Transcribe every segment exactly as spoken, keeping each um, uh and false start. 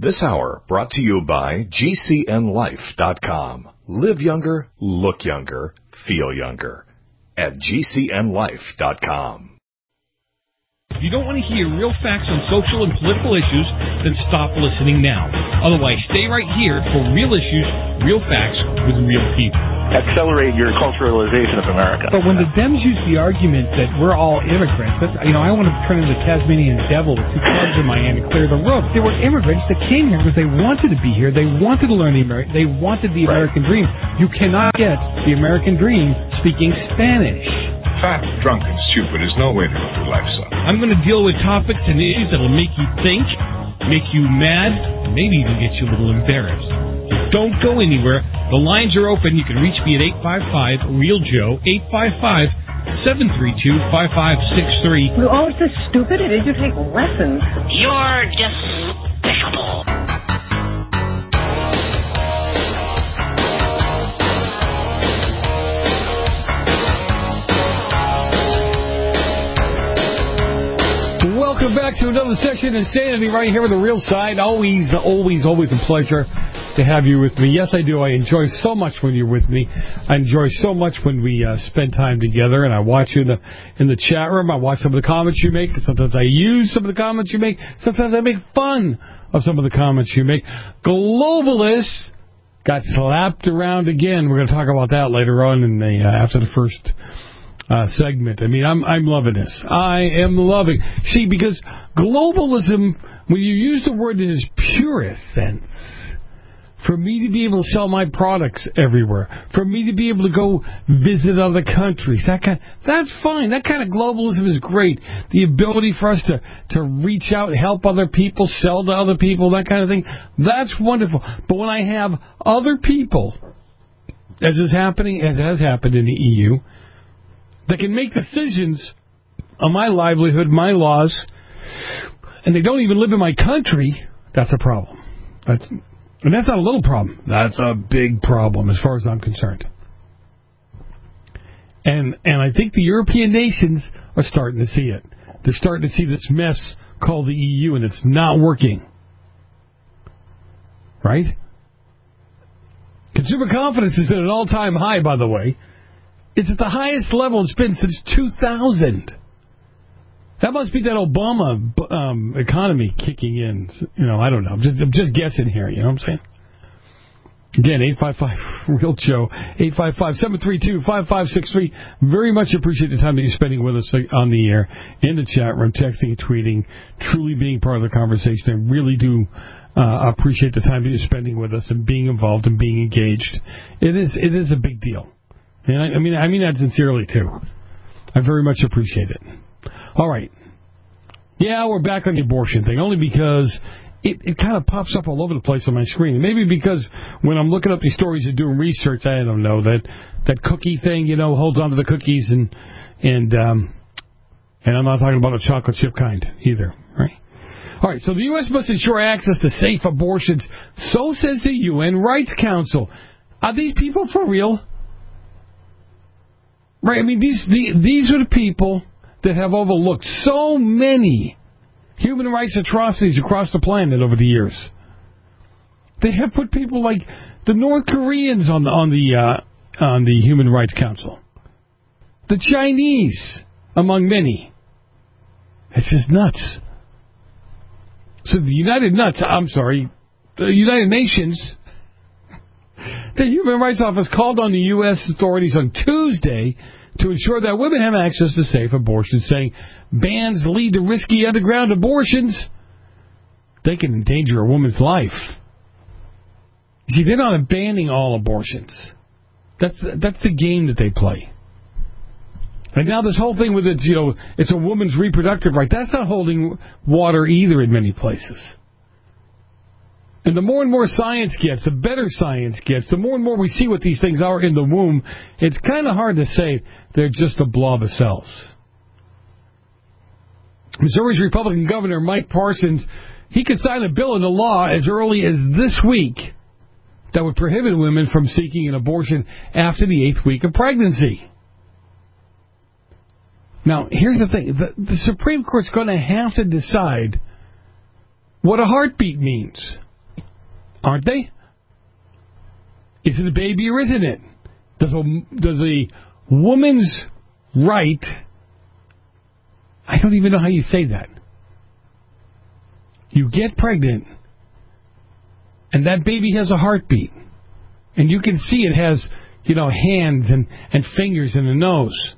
This hour brought to you by G C N life dot com. Live younger, look younger, feel younger. At G C N life dot com. If you don't want to hear real facts on social and political issues, then stop listening now. Otherwise, stay right here for real issues, real facts with real people. Accelerate your culturalization of America. But when the Dems use the argument that we're all immigrants, that's, you know, I want to turn into the Tasmanian devil with two clubs in my hand and clear the room. There were immigrants that came here because they wanted to be here. They wanted to learn the American. They wanted the Right. American dream. You cannot get the American dream speaking Spanish. Fat, drunk, and stupid is no way to go through life, son. I'm going to deal with topics and issues that will make you think, make you mad, and maybe even get you a little embarrassed. So don't go anywhere. The lines are open. You can reach me at eight five five, real Joe, eight five five, seven three two, five five six three. We're all so stupid. Did you take lessons? You're despicable. Welcome back to another session of Insanity right here on the Real Side. Always, always, always a pleasure to have you with me. Yes, I do. I enjoy so much when you're with me. I enjoy so much when we uh, spend time together, and I watch you in the in the chat room. I watch some of the comments you make. Sometimes I use some of the comments you make. Sometimes I make fun of some of the comments you make. Globalists got slapped around again. We're going to talk about that later on in the uh, after the first Uh, segment. I mean, I'm I'm loving this. I am loving. See, because globalism, when you use the word in its purest sense, for me to be able to sell my products everywhere, for me to be able to go visit other countries, that kind, that's fine. That kind of globalism is great. The ability for us to, to reach out, help other people, sell to other people, that kind of thing, that's wonderful. But when I have other people, as is happening, as has happened in the E U, that can make decisions on my livelihood, my laws, and they don't even live in my country, that's a problem. That's, and that's not a little problem. That's a big problem as far as I'm concerned. And and I think the European nations are starting to see it. They're starting to see this mess called the E U, and it's not working. Right? Consumer confidence is at an all-time high, by the way. It's at the highest level it's been since two thousand. That must be that Obama um, economy kicking in. You know, I don't know. I'm just, I'm just guessing here. You know what I'm saying? Again, eight five five, real Joe, eight five five, seven three two, five five six three. Very much appreciate the time that you're spending with us on the air, in the chat room, texting and tweeting, truly being part of the conversation. I really do uh, appreciate the time that you're spending with us and being involved and being engaged. It is, it is a big deal. And I, I mean, I mean that sincerely, too. I very much appreciate it. All right. Yeah, we're back on the abortion thing, only because it, it kind of pops up all over the place on my screen. Maybe because when I'm looking up these stories and doing research, I don't know, that, that cookie thing, you know, holds onto the cookies, and and um, and I'm not talking about a chocolate chip kind either, right? All right, so the U S must ensure access to safe abortions. So says the U N Rights Council. Are these people for real? Right, I mean, these the, these are the people that have overlooked so many human rights atrocities across the planet over the years. They have put people like the North Koreans on the on the uh, on the Human Rights Council, the Chinese, among many. It's just nuts. So the United Nuts, I'm sorry, the United Nations. The Human Rights Office called on the U S authorities on Tuesday to ensure that women have access to safe abortions, saying bans lead to risky underground abortions. They can endanger a woman's life. See, they're not banning all abortions. That's that's the game that they play. And now this whole thing with it, you know, it's a woman's reproductive right. That's not holding water either in many places. And the more and more science gets, the better science gets, the more and more we see what these things are in the womb, it's kind of hard to say they're just a blob of cells. Missouri's Republican Governor Mike Parsons, he could sign a bill into law as early as this week that would prohibit women from seeking an abortion after the eighth week of pregnancy. Now, here's the thing. The, the Supreme Court's going to have to decide what a heartbeat means. aren't they? Is it a baby or isn't it? Does a, does a woman's right... I don't even know how you say that. You get pregnant, and that baby has a heartbeat. And you can see it has, you know, hands and, and fingers and a nose.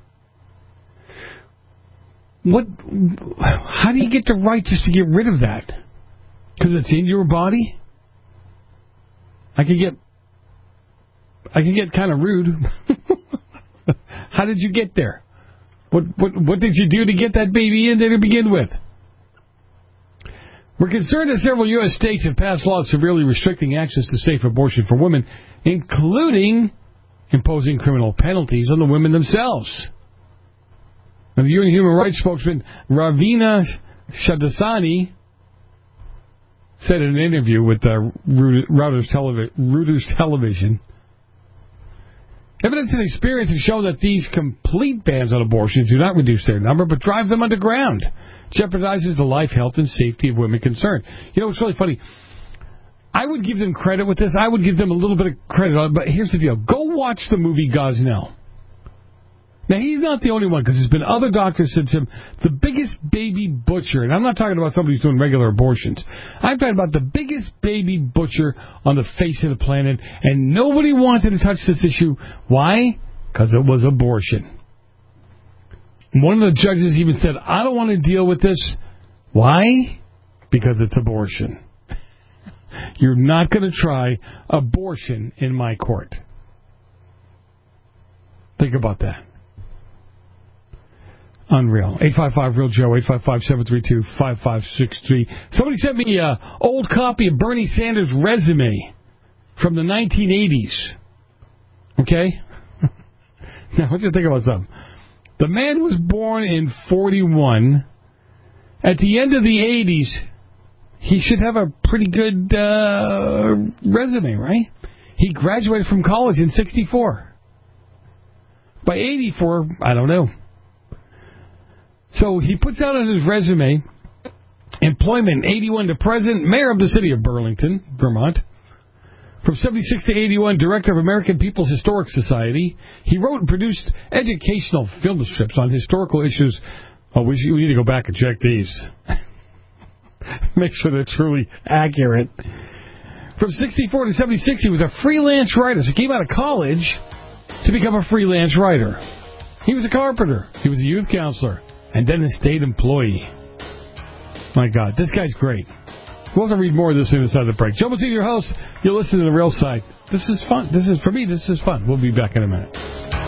What? How do you get the right just to get rid of that? Because it's in your body? I could get... I can get kind of rude. How did you get there? What, what what did you do to get that baby in there to begin with? We're concerned that several U S states have passed laws severely restricting access to safe abortion for women, including imposing criminal penalties on the women themselves. Now, the U N Human Rights spokesman Ravina Shamdasani said in an interview with uh, Reuters, Televi- Reuters Television, evidence and experience have shown that these complete bans on abortions do not reduce their number, but drive them underground. Jeopardizes the life, health, and safety of women concerned. You know, it's really funny. I would give them credit with this. I would give them a little bit of credit on it, but here's the deal. Go watch the movie Gosnell. Now, he's not the only one, because there's been other doctors since him. The biggest baby butcher, and I'm not talking about somebody who's doing regular abortions. I'm talking about the biggest baby butcher on the face of the planet, and nobody wanted to touch this issue. Why? Because it was abortion. One of the judges even said, I don't want to deal with this. Why? Because it's abortion. You're not going to try abortion in my court. Think about that. Unreal. eight five five real Joe, eight five five, seven three two, five five six three. Somebody sent me an old copy of Bernie Sanders' resume from the nineteen eighties. Okay? Now, I want you to think about something. The man was born in forty-one. At the end of the eighties, he should have a pretty good uh, resume, right? He graduated from college in sixty-four. By eighty-four, I don't know. So he puts out on his resume, employment eighty-one to present, mayor of the city of Burlington, Vermont. From seventy-six to eighty-one, director of American People's Historic Society. He wrote and produced educational film strips on historical issues. Oh, we, should, we need to go back and check these. Make sure they're truly accurate. From sixty-four to seventy-six, he was a freelance writer. So he came out of college to become a freelance writer. He was a carpenter. He was a youth counselor. And then a state employee. My God, this guy's great. We'll have to read more of this in the side of the break. Joe Messina, your host. You'll listen to The Real Side. This is fun. This is, for me, this is fun. We'll be back in a minute.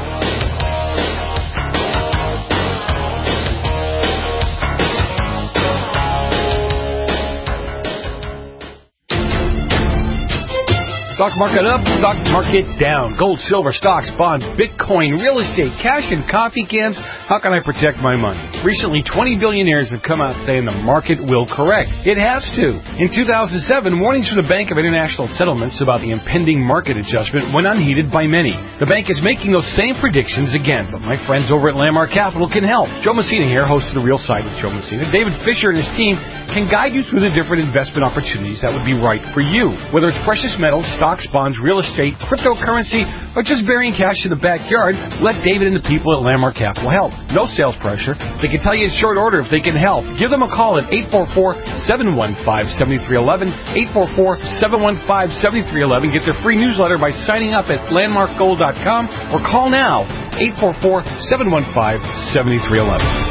Stock market up, stock market down. Gold, silver, stocks, bonds, Bitcoin, real estate, cash, and coffee cans. How can I protect my money? Recently, twenty billionaires have come out saying the market will correct. It has to. In two thousand seven, warnings from the Bank of International Settlements about the impending market adjustment went unheeded by many. The bank is making those same predictions again, but my friends over at Landmark Capital can help. Joe Messina here, host of The Real Side with Joe Messina. David Fisher and his team can guide you through the different investment opportunities that would be right for you. Whether it's precious metals, stocks, bonds, real estate, cryptocurrency, or just burying cash in the backyard, let David and the people at Landmark Capital help. No sales pressure. They can tell you in short order if they can help. Give them a call at eight four four, seven one five, seven three one one, eight four four, seven one five, seven three one one. Get their free newsletter by signing up at landmark gold dot com or call now, eight four four, seven one five, seven three one one.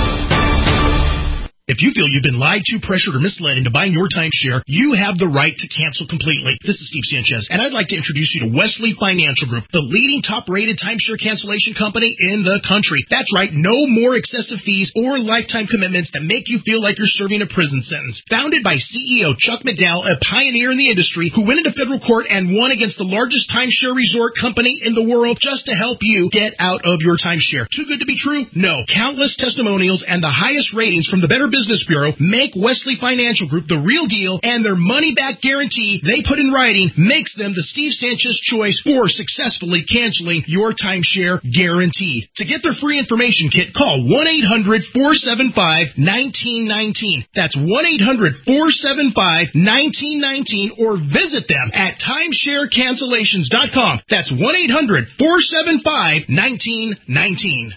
If you feel you've been lied to, pressured, or misled into buying your timeshare, you have the right to cancel completely. This is Steve Sanchez, and I'd like to introduce you to Wesley Financial Group, the leading top-rated timeshare cancellation company in the country. That's right, no more excessive fees or lifetime commitments that make you feel like you're serving a prison sentence. Founded by C E O Chuck McDowell, a pioneer in the industry who went into federal court and won against the largest timeshare resort company in the world just to help you get out of your timeshare. Too good to be true? No. Countless testimonials and the highest ratings from the Better Business Business Bureau make Wesley Financial Group the real deal, and their money-back guarantee they put in writing makes them the Steve Sanchez choice for successfully canceling your timeshare guarantee. To get their free information kit, call one eight hundred four seven five one nine one nine. That's one eight hundred four seven five one nine one nine, or visit them at timeshare cancellations dot com. That's one eight hundred four seven five one nine one nine.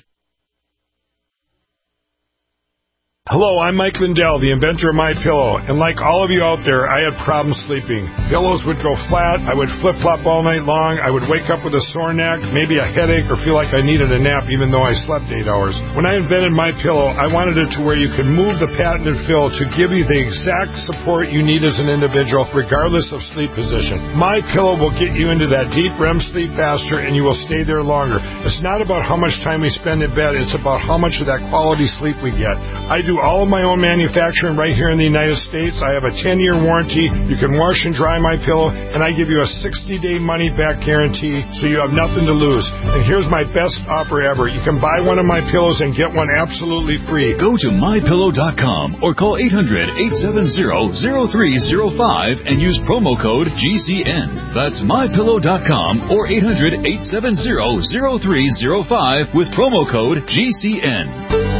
Hello, I'm Mike Lindell, the inventor of MyPillow, and like all of you out there, I had problems sleeping. Pillows would go flat, I would flip-flop all night long, I would wake up with a sore neck, maybe a headache, or feel like I needed a nap even though I slept eight hours. When I invented MyPillow, I wanted it to where you could move the patented fill to give you the exact support you need as an individual, regardless of sleep position. MyPillow will get you into that deep R E M sleep faster, and you will stay there longer. It's not about how much time we spend in bed, it's about how much of that quality sleep we get. I do all of my own manufacturing right here in the United States. I have a ten-year warranty. You can wash and dry my pillow, and I give you a sixty-day money-back guarantee, so you have nothing to lose. And here's my best offer ever. You can buy one of my pillows and get one absolutely free. Go to my pillow dot com or call eight hundred eight seven zero zero three zero five and use promo code G C N. That's my pillow dot com or eight hundred eight seven zero zero three zero five with promo code G C N.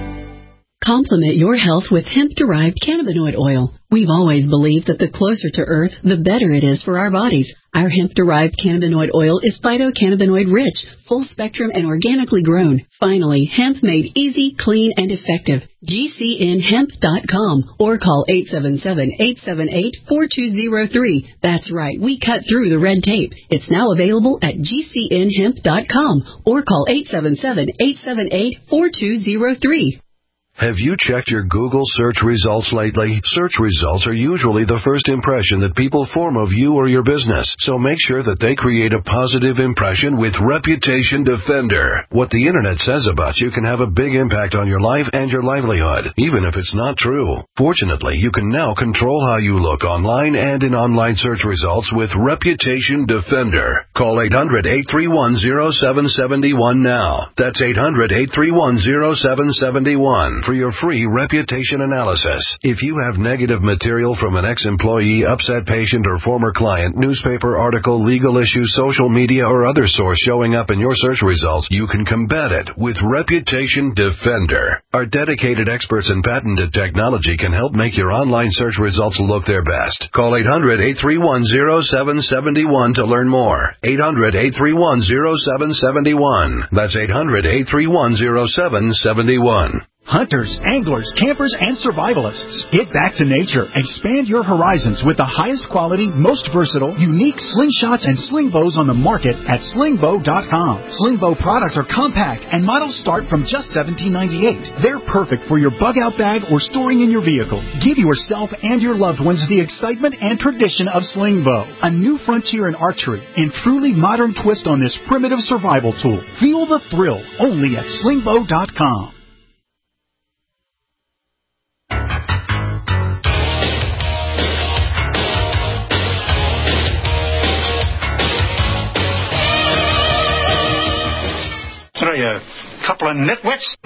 Complement your health with hemp-derived cannabinoid oil. We've always believed that the closer to Earth, the better it is for our bodies. Our hemp-derived cannabinoid oil is phytocannabinoid-rich, full-spectrum, and organically grown. Finally, hemp made easy, clean, and effective. G C N hemp dot com or call eight seven seven, eight seven eight, four two zero three. That's right, we cut through the red tape. It's now available at G C N hemp dot com or call eight seven seven, eight seven eight, four two zero three. Have you checked your Google search results lately? Search results are usually the first impression that people form of you or your business, so make sure that they create a positive impression with Reputation Defender. What the internet says about you can have a big impact on your life and your livelihood, even if it's not true. Fortunately, you can now control how you look online and in online search results with Reputation Defender. Call eight hundred, eight three one, zero seven seven one now. That's eight hundred, eight three one, zero seven seven one. For your free reputation analysis. If you have negative material from an ex-employee, upset patient, or former client, newspaper article, legal issue, social media, or other source showing up in your search results, you can combat it with Reputation Defender. Our dedicated experts in patented technology can help make your online search results look their best. Call eight hundred, eight three one, zero seven seven one to learn more. eight hundred, eight three one, zero seven seven one. That's eight hundred, eight three one, zero seven seven one. Hunters, anglers, campers, and survivalists. Get back to nature. Expand your horizons with the highest quality, most versatile, unique slingshots and sling bows on the market at sling bow dot com. Sling bow products are compact and models start from just seventeen ninety-eight. They're perfect for your bug out bag or storing in your vehicle. Give yourself and your loved ones the excitement and tradition of sling bow, a new frontier in archery and truly modern twist on this primitive survival tool. Feel the thrill only at sling bow dot com. What are you, a couple of nitwits?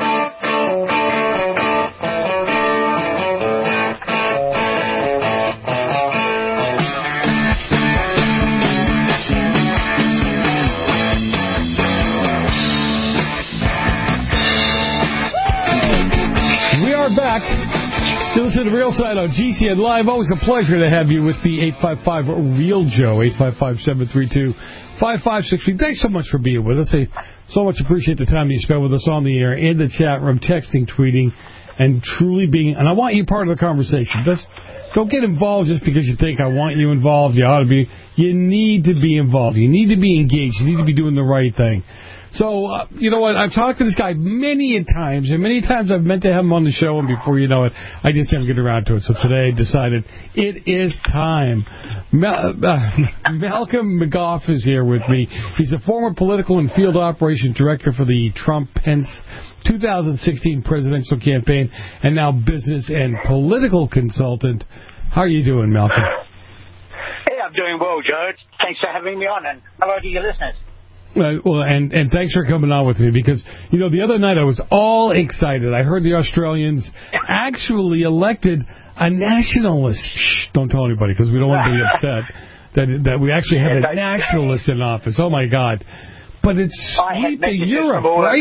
We are back. You listen to Real Side on G C N Live. Always a pleasure to have you with me. eight five five, REAL Joe, eight five five, seven three two, five five six three. Thanks so much for being with us. I so much appreciate the time you spent with us on the air, in the chat room, texting, tweeting, and truly being, and I want you part of the conversation. Just don't get involved just because you think I want you involved. You ought to be. You need to be involved. You need to be engaged. You need to be doing the right thing. So, uh, you know what, I've talked to this guy many a times, and many times I've meant to have him on the show, and before you know it, I just haven't get around to it. So today I decided it is time. Mal- uh, Malcolm McGough is here with me. He's a former political and field operations director for the Trump-Pence two thousand sixteen presidential campaign, and now business and political consultant. How are you doing, Malcolm? Hey, I'm doing well, Joe. Thanks for having me on, and hello to your listeners. Uh, well, and, and thanks for coming on with me because, you know, the other night I was all excited. I heard the Australians actually elected a nationalist. Shh, don't tell anybody because we don't want to be upset that that we actually have a nationalist in office. Oh, my God. But it's sweeping Europe, right?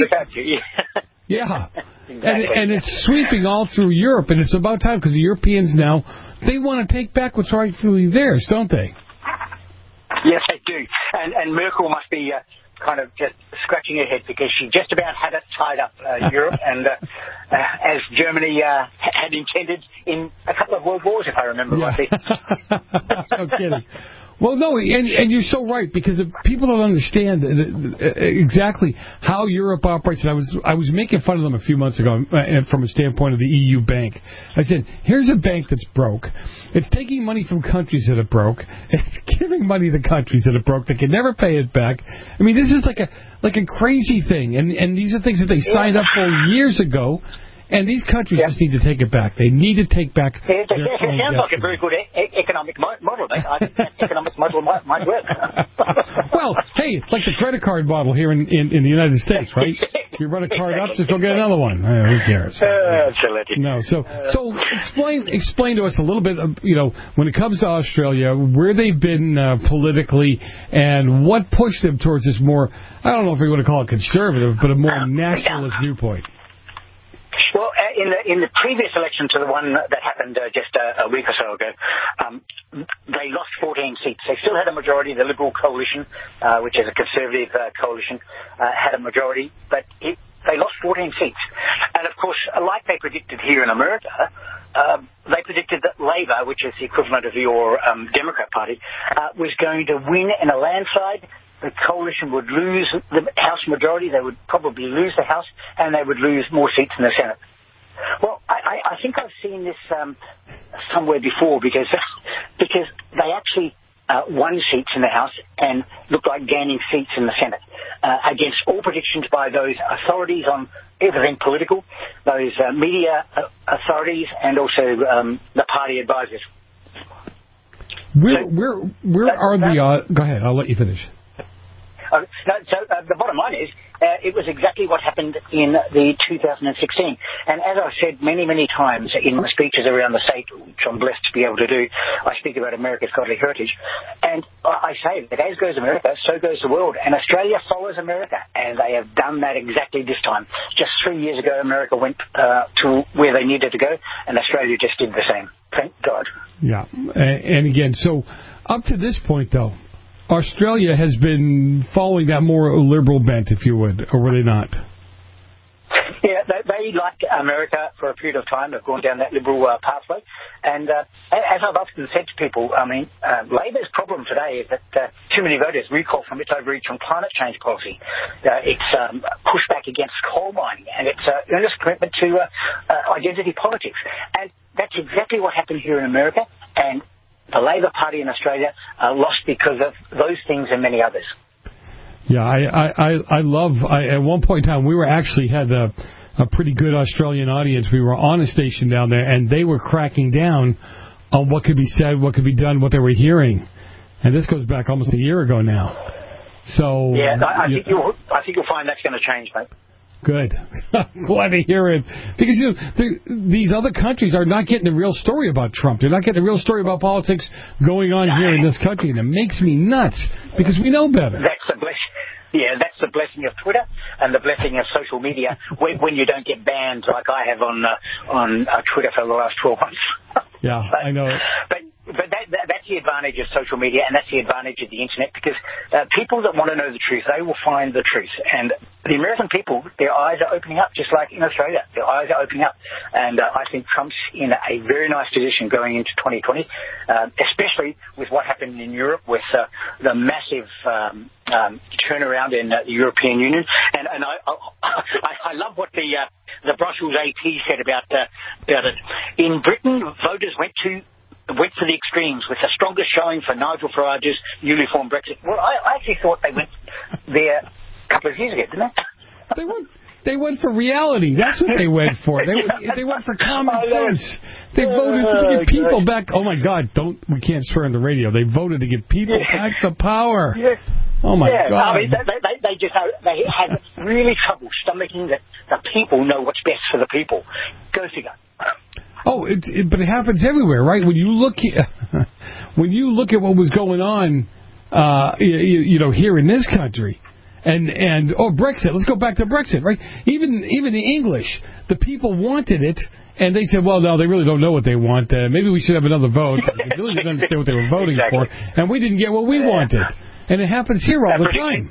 Yeah. Exactly. And, and it's sweeping all through Europe, and it's about time because the Europeans now, they want to take back what's rightfully theirs, don't they? Yes, they do. And, and Merkel must be uh, kind of just scratching her head because she just about had it tied up, uh, Europe, and uh, uh, as Germany uh, had intended in a couple of world wars, if I remember yeah. rightly. No kidding. Well, no, and, and you're so right because if people don't understand exactly how Europe operates. And I was I was making fun of them a few months ago from a standpoint of the E U bank. I said, here's a bank that's broke. It's taking money from countries that are broke. It's giving money to countries that are broke. They can never pay it back. I mean, this is like a like a crazy thing, and and these are things that they signed up for years ago. And these countries yeah. just need to take it back. They need to take back yeah, their It sounds destiny. like a very good e- economic mo- model. I think that economic model might, might work. Well, hey, it's like the credit card model here in, in, in the United States, right? You run a card up, just go get another one. Uh, who cares? Uh, absolutely. No, so so explain explain to us a little bit, of, you know, when it comes to Australia, where they've been uh, politically and what pushed them towards this more, I don't know if we want to call it conservative, but a more nationalist viewpoint. Well, uh, in the in the previous election to the one that happened uh, just a, a week or so ago, um, they lost fourteen seats. They still had a majority. The Liberal coalition, uh, which is a conservative uh, coalition, uh, had a majority, but it, they lost fourteen seats. And of course, like they predicted here in America, uh, they predicted that Labor, which is the equivalent of your um, Democrat Party, uh, was going to win in a landslide. The coalition would lose the House majority, they would probably lose the House, and they would lose more seats in the Senate. Well, I, I think I've seen this um, somewhere before because because they actually uh, won seats in the House and looked like gaining seats in the Senate uh, against all predictions by those authorities on everything political, those uh, media authorities, and also um, the party advisors. Where, so, where, where that, are that, the... Uh, go ahead, I'll let you finish. Uh, no, so uh, the bottom line is uh, it was exactly what happened in the two thousand sixteen. And as I've said many, many times in my speeches around the state, which I'm blessed to be able to do, I speak about America's godly heritage. And I say that as goes America, so goes the world. And Australia follows America. And they have done that exactly this time. Just three years ago, America went uh, to where they needed to go, and Australia just did the same. Thank God. Yeah. And again, so up to this point, though, Australia has been following that more liberal bent, if you would, or were they not? Yeah, they, they like America for a period of time, have gone down that liberal uh, pathway. And uh, as I've often said to people, I mean, uh, Labor's problem today is that uh, too many voters recall from its overreach on climate change policy. Uh, it's um, pushback against coal mining, and it's uh, earnest commitment to uh, uh, identity politics. And that's exactly what happened here in America. And the Labor Party in Australia uh, lost because of those things and many others. Yeah, I I, I love. I, at one point in time, we were actually had a, a pretty good Australian audience. We were on a station down there, and they were cracking down on what could be said, what could be done, what they were hearing. And this goes back almost a year ago now. So yeah, I, I think you'll I think you'll find that's going to change, mate. Good. Glad to hear it. Because you know, these other countries are not getting the real story about Trump. They're not getting the real story about politics going on here in this country. And it makes me nuts because we know better. That's the blessing. Yeah, that's the blessing of Twitter and the blessing of social media when, when you don't get banned like I have on uh, on uh, Twitter for the last twelve months. Yeah, but, I know. But but that, that, that's the advantage of social media, and that's the advantage of the internet, because uh, people that want to know the truth, they will find the truth. And the American people, their eyes are opening up, just like in Australia. Their eyes are opening up. And uh, I think Trump's in a very nice position going into twenty twenty, uh, especially with what happened in Europe with uh, the massive um, um, turnaround in uh, the European Union. And, and I, I, I love what the uh, the Brussels A P said about, uh, about it. In Britain, voters went to went for the extremes with the strongest showing for Nigel Farage's newly formed Brexit. Well, I, I actually thought they went there a couple of years ago, didn't they? They went. They went for reality. That's what they went for. They they went for common sense. They voted to get people back. Oh my God! Don't we can't swear on the radio. They voted to get people back to power. Oh, my yeah, God. I mean, they, they, they just have, they have really trouble stomaching that the people know what's best for the people. Go figure. Oh, it, it, but it happens everywhere, right? When you look, when you look at what was going on, uh, you, you know, here in this country, and and oh, Brexit. Let's go back to Brexit, right? Even even the English, the people wanted it, and they said, well, no, they really don't know what they want. Uh, maybe we should have another vote. They really didn't understand what they were voting exactly. for, and we didn't get what we wanted. And it happens here all the time.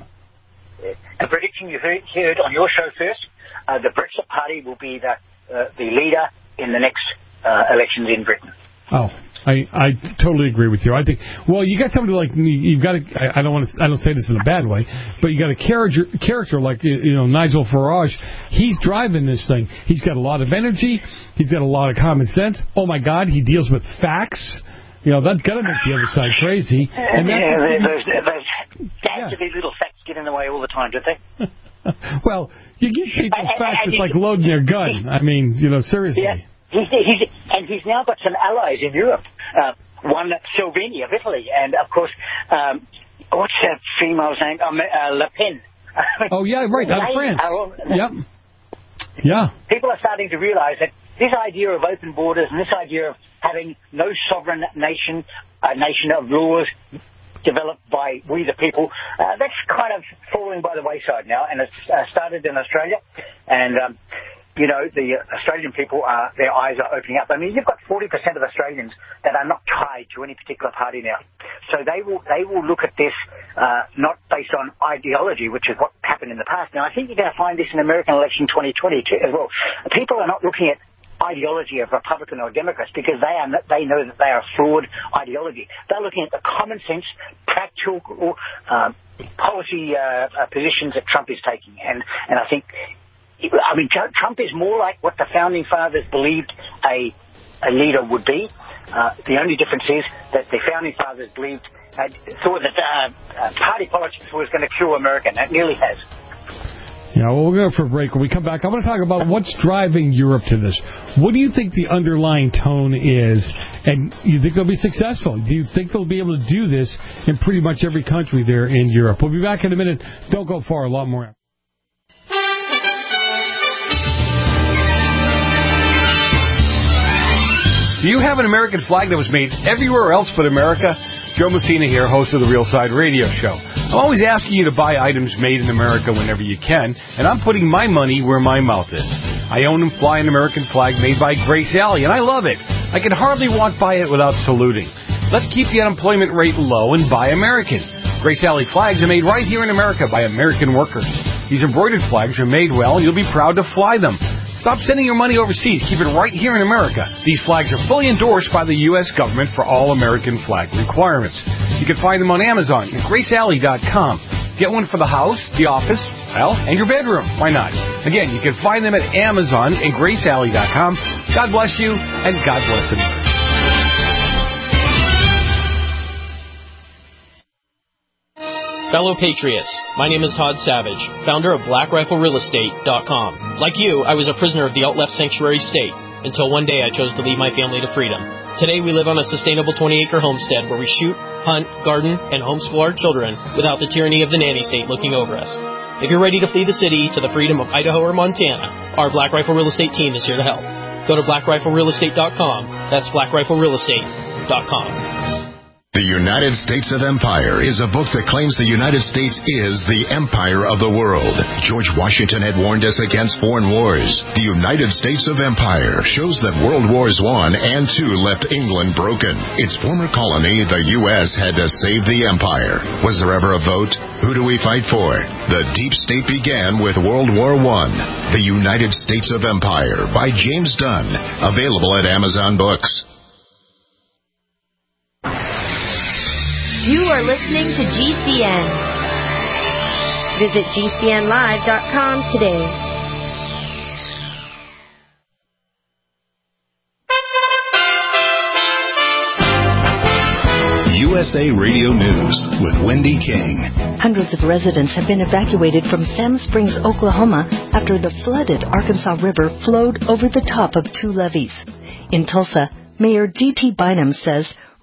A prediction you heard, heard on your show first: uh, the Brexit Party will be the uh, the leader in the next uh, elections in Britain. Oh, I, I totally agree with you. I think, well, you got somebody like, you've got a, I, I don't want to, I don't say this in a bad way, but you got a character, character like, you know, Nigel Farage. He's driving this thing. He's got a lot of energy. He's got a lot of common sense. Oh, my God, he deals with facts. You know, that's got to make the other side crazy. And yeah, that's, there's, there's, there's, there have to be little facts get in the way all the time, don't they? Well, you give people facts, it's like loading their gun. I mean, you know, seriously. Yeah. He's, he's, and he's now got some allies in Europe. Uh, one, Salvini of Italy, and, of course, um, what's that female's name? Um, uh, Le Pen. Oh, yeah, right, out of France. All, yep. Yeah. People are starting to realize that this idea of open borders and this idea of having no sovereign nation, a nation of laws developed by we the people, uh, that's kind of falling by the wayside now, and it's uh, started in Australia, and um, you know, the Australian people, are their eyes are opening up. I mean, you've got forty percent of Australians that are not tied to any particular party now, so they will they will look at this uh, not based on ideology, which is what happened in the past. Now, I think you're going to find this in American election twenty twenty too, as well. People are not looking at ideology of Republican or Democrats because they are they know that they are flawed ideology. They're looking at the common sense, practical uh, policy uh, uh, positions that Trump is taking, and and I think, I mean, Trump is more like what the founding fathers believed a a leader would be. Uh, the only difference is that the founding fathers believed uh, thought that uh, uh, party politics was going to kill America, and it nearly has. Yeah, well, we're going for a break. When we come back, I want to talk about what's driving Europe to this. What do you think the underlying tone is? And you think they'll be successful? Do you think they'll be able to do this in pretty much every country there in Europe? We'll be back in a minute. Don't go far. A lot more. Do you have an American flag that was made everywhere else but America? Joe Messina here, host of the Real Side Radio Show. I'm always asking you to buy items made in America whenever you can, and I'm putting my money where my mouth is. I own and fly an American flag made by Grace Alley, and I love it. I can hardly walk by it without saluting. Let's keep the unemployment rate low and buy American. Grace Alley flags are made right here in America by American workers. These embroidered flags are made well, and you'll be proud to fly them. Stop sending your money overseas. Keep it right here in America. These flags are fully endorsed by the U S government for all American flag requirements. You can find them on Amazon and grace alley dot com. Get one for the house, the office, well, and your bedroom. Why not? Again, you can find them at Amazon and grace alley dot com. God bless you, and God bless America. Fellow Patriots, my name is Todd Savage, founder of black rifle real estate dot com. Like you, I was a prisoner of the out-left sanctuary state, until one day I chose to leave my family to freedom. Today we live on a sustainable twenty-acre homestead where we shoot, hunt, garden, and homeschool our children without the tyranny of the nanny state looking over us. If you're ready to flee the city to the freedom of Idaho or Montana, our Black Rifle Real Estate team is here to help. Go to black rifle real estate dot com. That's black rifle real estate dot com. The United States of Empire is a book that claims the United States is the empire of the world. George Washington had warned us against foreign wars. The United States of Empire shows that World Wars One and Two left England broken. Its former colony, the U S, had to save the empire. Was there ever a vote? Who do we fight for? The deep state began with World War One. The United States of Empire by James Dunn. Available at Amazon Books. You are listening to G C N. Visit G C N live dot com today. U S A Radio News with Wendy King. Hundreds of residents have been evacuated from Sam Springs, Oklahoma, after the flooded Arkansas River flowed over the top of two levees. In Tulsa, Mayor G T Bynum says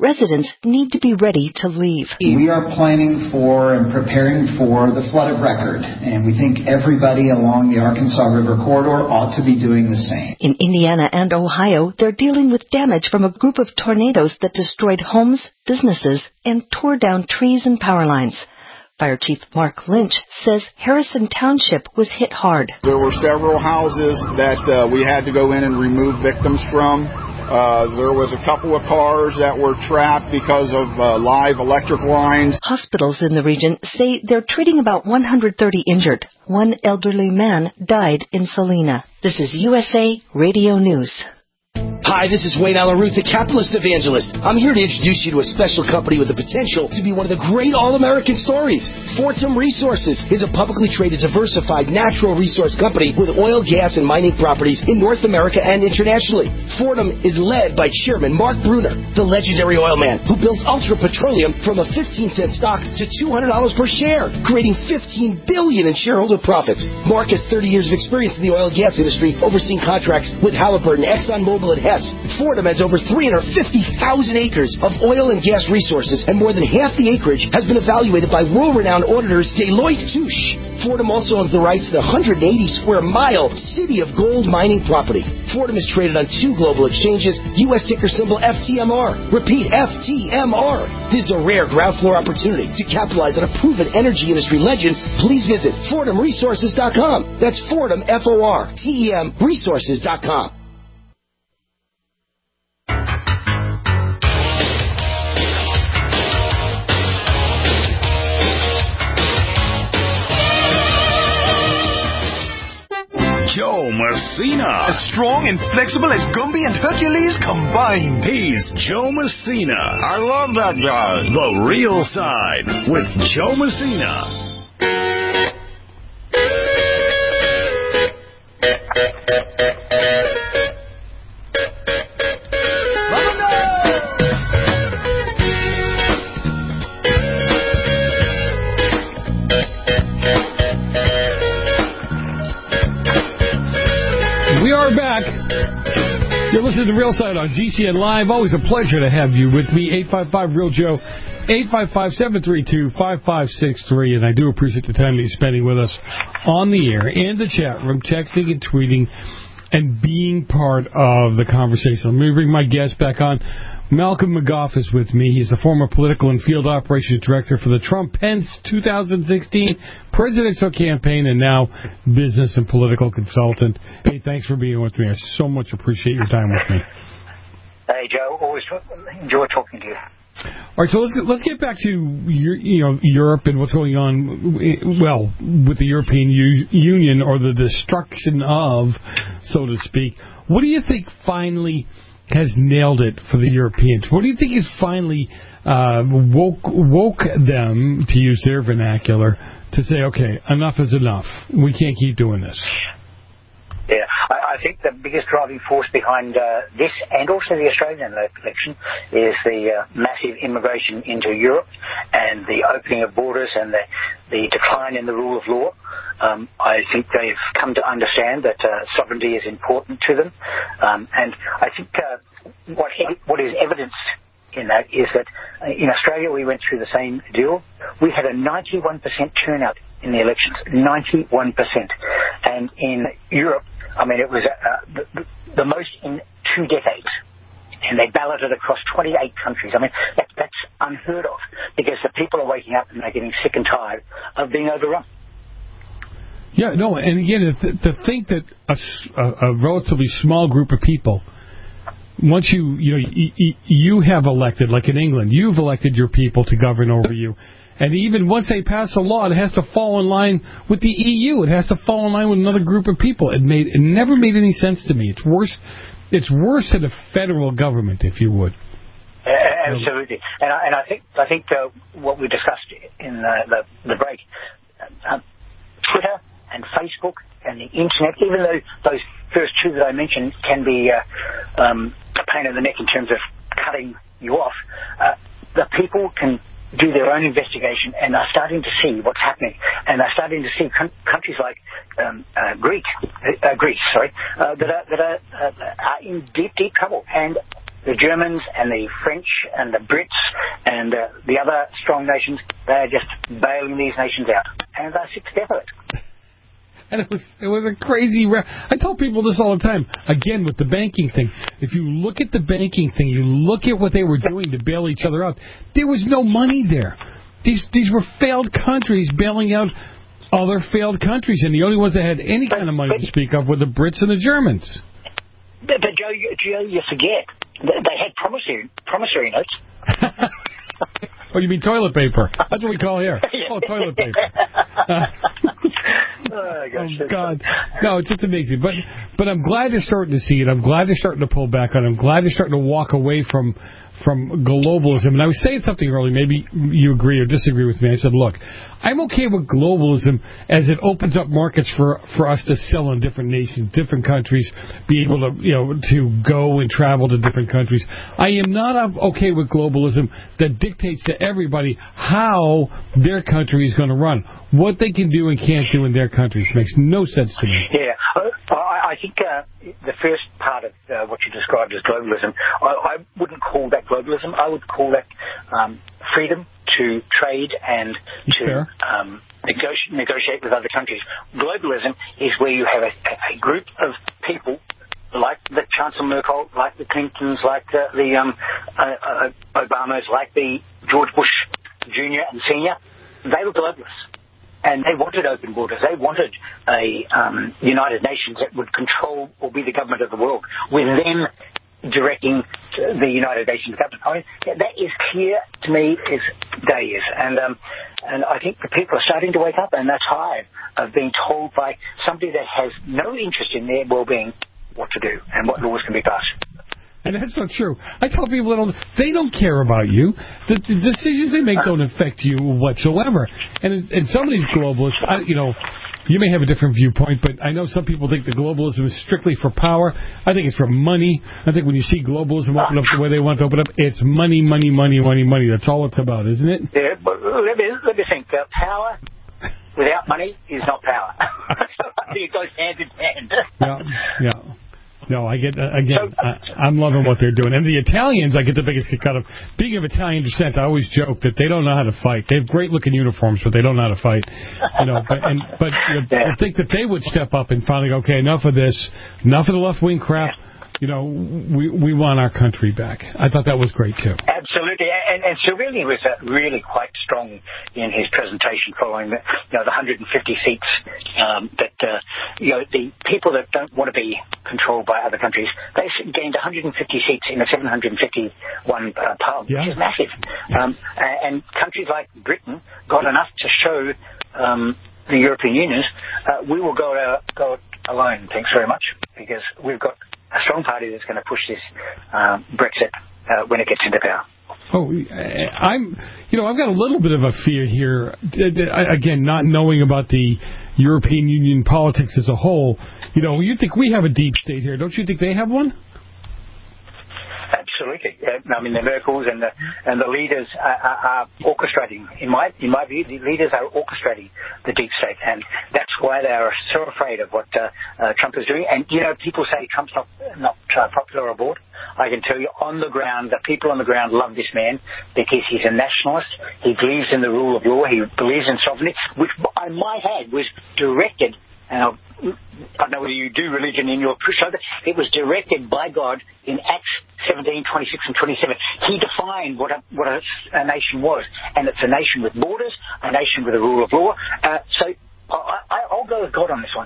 residents need to be ready to leave. We are planning for and preparing for the flood of record, and we think everybody along the Arkansas River corridor ought to be doing the same. In Indiana and Ohio, they're dealing with damage from a group of tornadoes that destroyed homes, businesses, and tore down trees and power lines. Fire Chief Mark Lynch says Harrison Township was hit hard. There were several houses that uh, we had to go in and remove victims from. Uh, there was a couple of cars that were trapped because of uh, live electric lines. Hospitals in the region say they're treating about one hundred thirty injured. One elderly man died in Salina. This is U S A Radio News. Hi, this is Wayne Allen Ruth, the Capitalist Evangelist. I'm here to introduce you to a special company with the potential to be one of the great all-American stories. Fortum Resources is a publicly traded, diversified natural resource company with oil, gas, and mining properties in North America and internationally. Fortum is led by Chairman Mark Bruner, the legendary oil man who built Ultra Petroleum from a fifteen cent stock to two hundred dollars per share, creating fifteen billion dollars in shareholder profits. Mark has thirty years of experience in the oil and gas industry, overseeing contracts with Halliburton, ExxonMobil, and Hess. Fortum has over three hundred fifty thousand acres of oil and gas resources, and more than half the acreage has been evaluated by world-renowned auditors Deloitte Touche. Fortum also owns the rights to the one hundred eighty square mile City of Gold mining property. Fortum is traded on two global exchanges, U S ticker symbol F T M R. Repeat, F T M R. This is a rare ground floor opportunity to capitalize on a proven energy industry legend. Please visit Fortum Resources dot com. That's Fortum, F O R T E M, Resources dot com. Joe Messina. As strong and flexible as Gumby and Hercules combined. He's Joe Messina. I love that guy. The Real Side with Joe Messina. We are back. You're listening to Real Side on G C N Live. Always a pleasure to have you with me. eight five five Real Joe, eight five five, seven three two, five five six three. And I do appreciate the time that you're spending with us on the air, in the chat room, texting and tweeting, and being part of the conversation. Let me bring my guest back on. Malcolm McGough is with me. He's the former political and field operations director for the Trump-Pence two thousand sixteen presidential campaign, and now business and political consultant. Hey, thanks for being with me. I so much appreciate your time with me. Hey, Joe. Always enjoy talking to you. All right, so let's get, let's get back to you know Europe and what's going on. Well, with the European U- Union, or the destruction of, so to speak. What do you think finally has nailed it for the Europeans? What do you think has finally uh, woke woke them, to use their vernacular, to say, okay, enough is enough. We can't keep doing this. Yeah, I, I think the biggest driving force behind uh, this, and also the Australian election, is the uh, massive immigration into Europe and the opening of borders and the, the decline in the rule of law. Um, I think they've come to understand that uh, sovereignty is important to them. Um, and I think uh, what what is evidenced in that is that uh, in Australia we went through the same deal. We had a ninety-one percent turnout in the elections, ninety-one percent. And in Europe, I mean, it was uh, the, the most in two decades. And they balloted across twenty-eight countries. I mean, that, that's unheard of, because the people are waking up and they're getting sick and tired of being overrun. Yeah, no, and again, to, to think that a, a, a relatively small group of people, once you, you know, you, you have elected, like in England, you've elected your people to govern over you. And even once they pass a law, it has to fall in line with the E U. It has to fall in line with another group of people. It made it never made any sense to me. It's worse. It's worse than a federal government, if you would. Uh, absolutely, and I, and I think I think uh, what we discussed in uh, the the break, uh, Twitter and Facebook and the internet, even though those first two that I mentioned can be uh, um, a pain in the neck in terms of cutting you off, uh, the people can do their own investigation and are starting to see what's happening, and are starting to see con- countries like um, uh, Greek, uh, Greece, sorry, uh, that are that are, uh, are in deep, deep trouble. And the Germans and the French and the Brits and uh, the other strong nations, they are just bailing these nations out. And they're sick to death of it. And it was it was a crazy... Ra- I tell people this all the time. Again, with the banking thing. If you look at the banking thing, you look at what they were doing to bail each other out, there was no money there. These these were failed countries bailing out other failed countries, and the only ones that had any kind of money to speak of were the Brits and the Germans. But, but Joe, you, Joe, you forget, they had promissory, promissory notes. Oh, you mean toilet paper? That's what we call here. Oh, toilet paper. Uh, oh, gosh, oh, God. No, it's just amazing. But but I'm glad they're starting to see it. I'm glad they're starting to pull back on it. I'm glad they're starting to walk away from from globalism. And I was saying something earlier. Maybe you agree or disagree with me. I said, look, I'm okay with globalism as it opens up markets for for us to sell in different nations, different countries, be able to, you know, to go and travel to different countries. I am not okay with globalism that dictates to everybody how their country is going to run. What they can do and can't do in their countries makes no sense to me. Yeah, I, I think uh, the first part of uh, what you described as globalism, I, I wouldn't call that globalism. I would call that um, freedom to trade and to um, negotiate, negotiate with other countries. Globalism is where you have a, a group of people like the Chancellor Merkel, like the Clintons, like the, the um, uh, uh, Obamas, like the George Bush Junior and Senior. They were globalists. And they wanted open borders. They wanted a um, United Nations that would control or be the government of the world, with them directing the United Nations government. I mean, that is clear to me as day is. And um, and I think the people are starting to wake up, and they're tired of being told by somebody that has no interest in their well-being what to do and what laws can be passed. And that's not true. I tell people that don't, they don't care about you. The, the decisions they make don't affect you whatsoever. And and some of these globalists, I, you know, you may have a different viewpoint, but I know some people think that globalism is strictly for power. I think it's for money. I think when you see globalism open up the way they want to open up, it's money, money, money, money, money. That's all it's about, isn't it? Yeah, but let me, let me think. Uh, power without money is not power. So I think it goes hand in hand. Yeah, yeah. No, I get, uh, again, I, I'm loving what they're doing. And the Italians, I get the biggest kick out of. Being of Italian descent, I always joke that they don't know how to fight. They have great-looking uniforms, but they don't know how to fight. You know, but, and, but you know, I think that they would step up and finally go, okay, enough of this, enough of the left-wing crap. You know, we we want our country back. I thought that was great, too. Absolutely. And, and Salvini was uh, really quite strong in his presentation following the, you know, the one hundred fifty seats um, that, uh, you know, the people that don't want to be controlled by other countries, they gained one hundred fifty seats in a seven hundred fifty-one uh, parliament, yeah. which is massive. Um, and countries like Britain got enough to show um, the European Union, uh, we will go, uh, go alone, thanks very much, because we've got a strong party that's going to push this um, Brexit uh, when it gets into power. Oh, I'm, you know, I've got a little bit of a fear here. Again, not knowing about the European Union politics as a whole. You know, you think we have a deep state here. Don't you think they have one? Absolutely. Uh, I mean, the Merkels and the and the leaders are, are, are orchestrating. In my in my view, the leaders are orchestrating the deep state, and that's why they are so afraid of what uh, uh, Trump is doing. And you know, people say Trump's not not uh, popular abroad. I can tell you, on the ground, the people on the ground love this man because he's a nationalist. He believes in the rule of law. He believes in sovereignty, which I might add was directed. And I don't know whether you do religion in your show, but it was directed by God in Acts seventeen, twenty-six and twenty-seven. He defined what a, what a, a nation was, and it's a nation with borders, a nation with a rule of law. Uh, so I, I, I'll go with God on this one.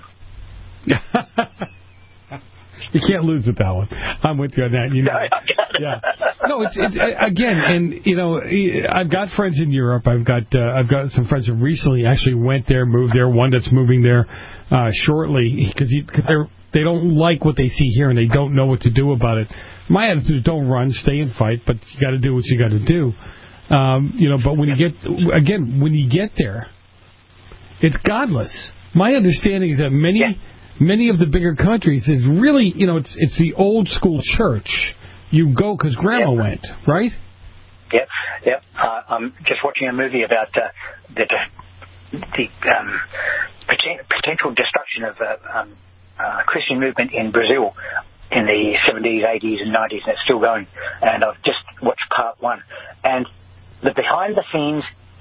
You can't lose with that one. I'm with you on that. You know, yeah. No, it's, it's again, and you know, I've got friends in Europe. I've got uh, I've got some friends that recently actually went there, moved there. One that's moving there uh, shortly because they they don't like what they see here and they don't know what to do about it. My attitude is don't run, stay and fight, but you got to do what you got to do. Um, you know, but when you get again, when you get there, it's godless. My understanding is that many. Yeah. Many of the bigger countries is really, you know, it's it's the old school church. You go because Grandma yep. went, right? Yep, yep. Uh, I'm just watching a movie about uh, the the um, potential destruction of the uh, um, uh, Christian movement in Brazil in the seventies, eighties, and nineties, and it's still going. And I've just watched part one. And the behind-the-scenes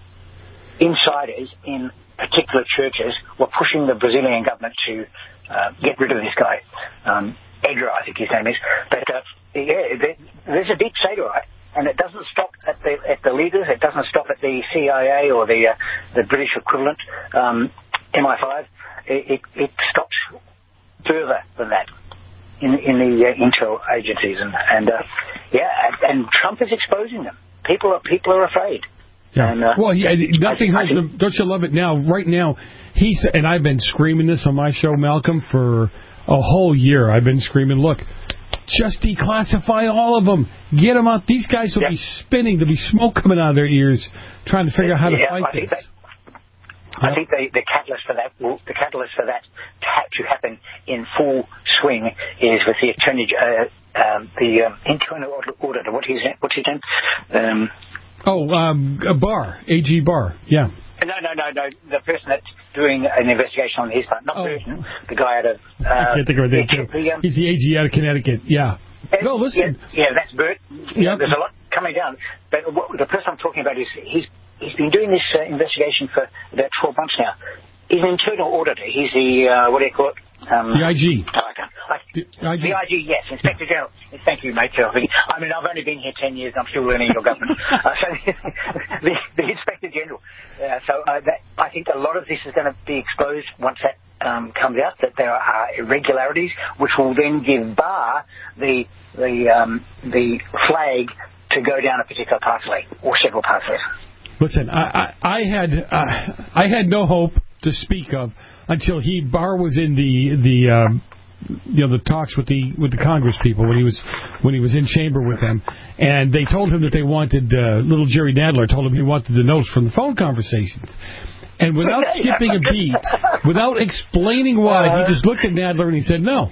insiders in particular churches were pushing the Brazilian government to uh, get rid of this guy. Um, Edgar, I think his name is. But, uh, yeah, there's a deep state, all right. And it doesn't stop at the at the leaders. It doesn't stop at the C I A or the uh, the British equivalent, um, M I five. It, it, it stops further than that in in the uh, intel agencies, and and uh, yeah, and, and Trump is exposing them. People are people are afraid. Yeah. And, uh, well, yeah, nothing hurts them. Don't you love it now? Right now, he's and I've been screaming this on my show, Malcolm, for a whole year. I've been screaming, look. Just declassify all of them. Get them out. These guys will yeah. be spinning. There'll be smoke coming out of their ears, trying to figure out how to yeah, fight I think this. That, I think the, the catalyst for that, well, the catalyst for that to, ha- to happen in full swing is with the attorney, uh, um, the um, internal auditor. What is what's his name? Um, oh, um, Barr, A G Barr. Yeah. No, no, no, no. The person that's doing an investigation on his part, not oh. Burton, the guy out of... Uh, I can't think of it. The, the, um, He's the A G out of Connecticut, yeah. And, no, listen. Yeah, yeah that's Bert. Yep. There's a lot coming down. But what, the person I'm talking about is, he's he's been doing this uh, investigation for about twelve months now. He's an internal auditor. He's the, uh, what do you call it? Um, the I G. Oh, I can't. I, the I G. The I G, yes, Inspector General. Thank you, mate. I mean, I've only been here ten years. I'm still learning your government. uh, so the, the Inspector General. Uh, so uh, that, I think a lot of this is going to be exposed once that um, comes out, that there are irregularities, which will then give Barr the the um, the flag to go down a particular pathway or several pathways. Listen, I, I, I had uh, I had no hope to speak of until he Barr was in the the um, you know the talks with the with the Congress people when he was when he was in chamber with them, and they told him that they wanted uh, little Jerry Nadler told him he wanted the notes from the phone conversations, and without skipping a beat, without explaining why, uh, he just looked at Nadler and he said no.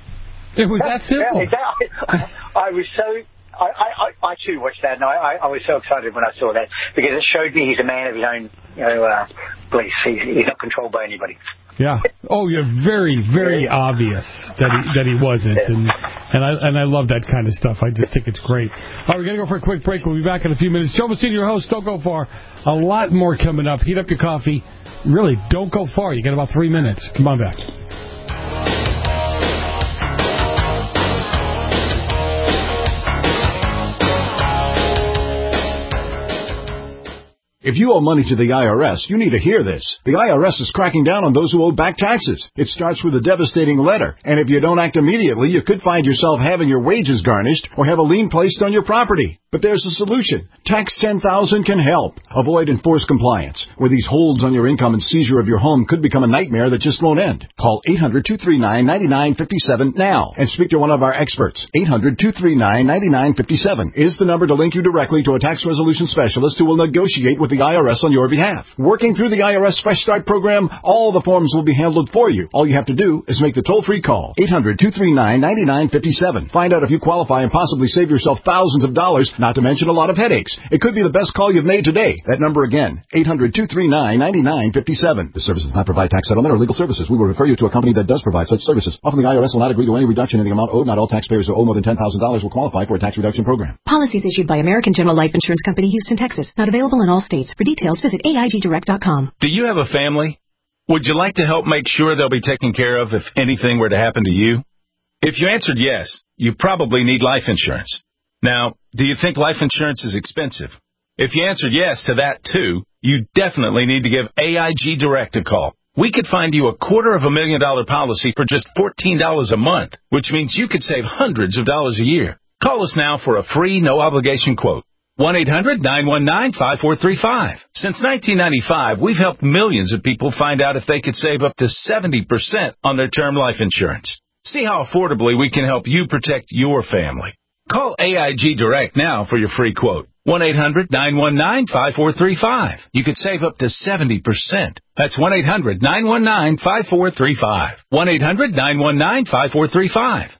It was that simple. I, I was so. I, I, I too watched that, and I, I was so excited when I saw that, because it showed me he's a man of his own, you know, uh, beliefs. He's, he's not controlled by anybody. Yeah. Oh, you're very, very yeah. obvious that he that he wasn't, yeah. and and I and I love that kind of stuff. I just think it's great. All right, we're gonna go for a quick break. We'll be back in a few minutes. Joe Messina, your host. Don't go far. A lot more coming up. Heat up your coffee. Really, don't go far. You got about three minutes. Come on back. If you owe money to the I R S, you need to hear this. The I R S is cracking down on those who owe back taxes. It starts with a devastating letter, and if you don't act immediately, you could find yourself having your wages garnished or have a lien placed on your property. But there's a solution. Tax ten thousand can help. Avoid enforced compliance, where these holds on your income and seizure of your home could become a nightmare that just won't end. Call eight hundred, two three nine, nine nine five seven now and speak to one of our experts. eight hundred, two three nine, nine nine five seven is the number to link you directly to a tax resolution specialist who will negotiate with the I R S on your behalf. Working through the I R S Fresh Start program, all the forms will be handled for you. All you have to do is make the toll-free call. eight hundred, two three nine, nine nine five seven. Find out if you qualify and possibly save yourself thousands of dollars, not to mention a lot of headaches. It could be the best call you've made today. That number again, eight hundred, two three nine, nine nine five seven. This service does not provide tax settlement or legal services. We will refer you to a company that does provide such services. Often the I R S will not agree to any reduction in the amount owed. Not all taxpayers who owe more than ten thousand dollars will qualify for a tax reduction program. Policies issued by American General Life Insurance Company, Houston, Texas. Not available in all states. For details, visit A I G direct dot com. Do you have a family? Would you like to help make sure they'll be taken care of if anything were to happen to you? If you answered yes, you probably need life insurance. Now, do you think life insurance is expensive? If you answered yes to that too, you definitely need to give A I G Direct a call. We could find you a quarter of a million dollar policy for just fourteen dollars a month, which means you could save hundreds of dollars a year. Call us now for a free, no-obligation quote. one eight hundred, nine one nine, five four three five. Since nineteen ninety-five, we've helped millions of people find out if they could save up to seventy percent on their term life insurance. See how affordably we can help you protect your family. Call A I G Direct now for your free quote. one eight hundred, nine one nine, five four three five. You could save up to seventy percent. That's one eight hundred, nine one nine, five four three five. one eight hundred, nine one nine, five four three five.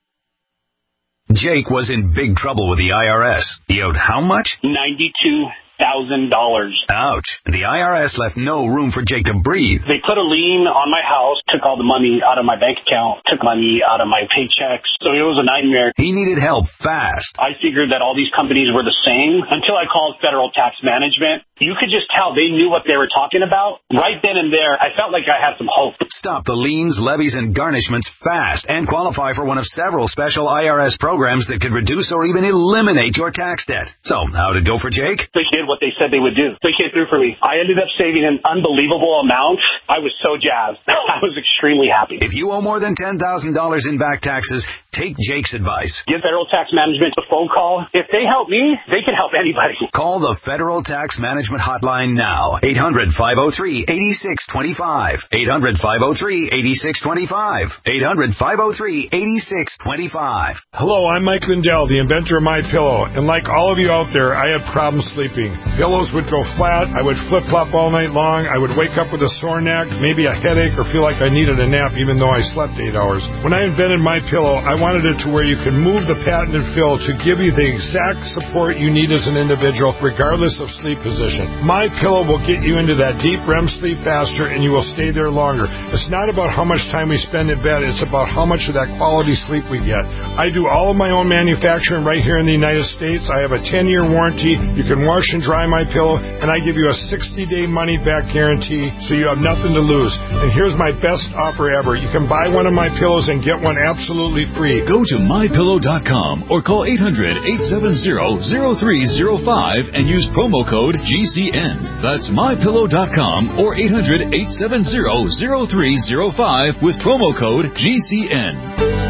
Jake was in big trouble with the I R S. He owed how much? ninety-two thousand dollars. Ouch. The I R S left no room for Jake to breathe. They put a lien on my house, took all the money out of my bank account, took money out of my paychecks. So it was a nightmare. He needed help fast. I figured that all these companies were the same until I called Federal Tax Management. You could just tell they knew what they were talking about. Right then and there, I felt like I had some hope. Stop the liens, levies, and garnishments fast and qualify for one of several special I R S programs that could reduce or even eliminate your tax debt. So, how'd it go for Jake? They did what they said they would do. They came through for me. I ended up saving an unbelievable amount. I was so jazzed. I was extremely happy. If you owe more than ten thousand dollars in back taxes, take Jake's advice. Give Federal Tax Management a phone call. If they help me, they can help anybody. Call the Federal Tax Management Hotline now. eight hundred, five oh three, eight six two five. eight hundred, five oh three, eight six two five. eight hundred, five oh three, eight six two five. Hello, I'm Mike Lindell, the inventor of MyPillow, and like all of you out there, I had problems sleeping. Pillows would go flat, I would flip-flop all night long, I would wake up with a sore neck, maybe a headache, or feel like I needed a nap even though I slept eight hours. When I invented MyPillow, I wanted it to where you could move the patented fill to give you the exact support you need as an individual, regardless of sleep position. MyPillow will get you into that deep R E M sleep faster, and you will stay there longer. It's not about how much time we spend in bed, it's about how much of that quality sleep we get. I do all of my own manufacturing right here in the United States. I have a ten-year warranty. You can wash and dry MyPillow, and I give you a sixty-day money-back guarantee, so you have nothing to lose. And here's my best offer ever. You can buy one of my pillows and get one absolutely free. Go to my pillow dot com or call eight hundred, eight seven zero, zero three zero five and use promo code G C N. That's my pillow dot com or eight hundred, eight seven zero, zero three zero five with promo code G C N.